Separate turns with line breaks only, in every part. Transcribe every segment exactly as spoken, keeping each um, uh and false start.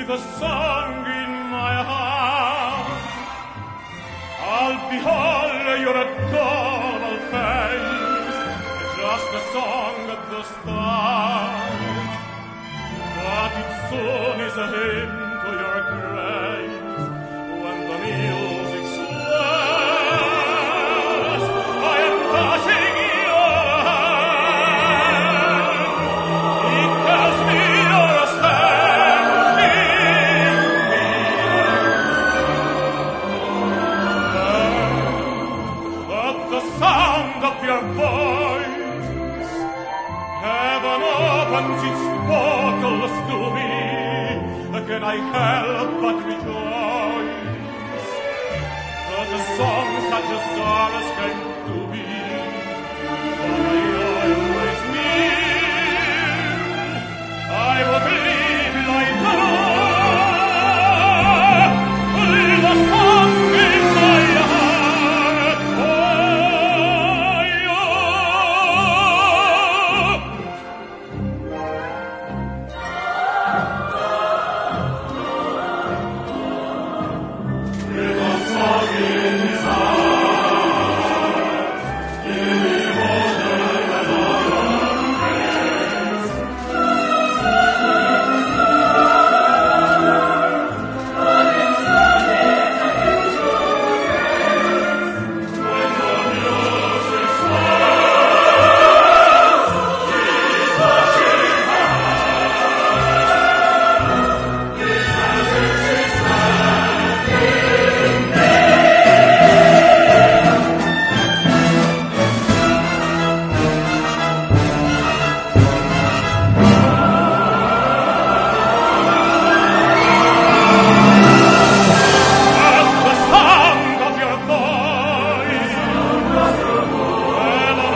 with a song in my heart. I'll behold your adorable face, just a song of the stars. But it soon is a hymn to your grace, when the music swells. I am touching your hand. It tells me you're standing near. At the sound of your voice, heaven opens its portals to me. Can I help but rejoice that a song such as ours came to be? For I always knew I would live like that, with a song in my heart.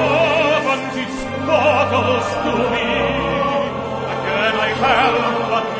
To me, again I help but